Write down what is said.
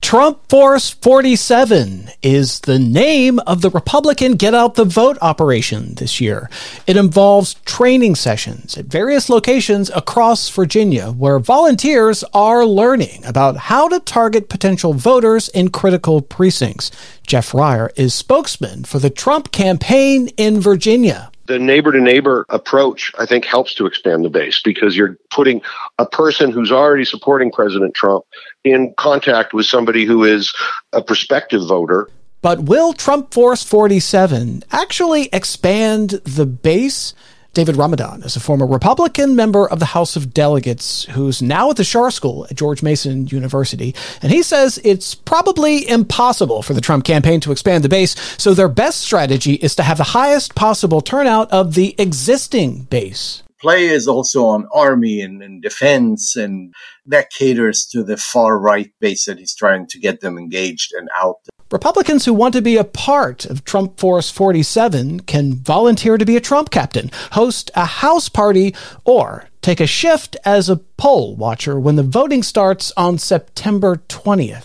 Trump Force 47 is the name of the Republican Get Out the Vote operation this year. It involves training sessions at various locations across Virginia where volunteers are learning about how to target potential voters in critical precincts. Jeff Ryer is spokesman for the Trump campaign in Virginia. The neighbor-to-neighbor approach, I think, helps to expand the base because you're putting a person who's already supporting President Trump in contact with somebody who is a prospective voter. But will Trump Force 47 actually expand the base? David Ramadan is a former Republican member of the House of Delegates who's now at the Schar School at George Mason University. And he says it's probably impossible for the Trump campaign to expand the base, so their best strategy is to have the highest possible turnout of the existing base. Play is also on army and defense, and that caters to the far-right base that he's trying to get them engaged and out. Republicans who want to be a part of Trump Force 47 can volunteer to be a Trump captain, host a house party, or take a shift as a poll watcher when the voting starts on September 20th.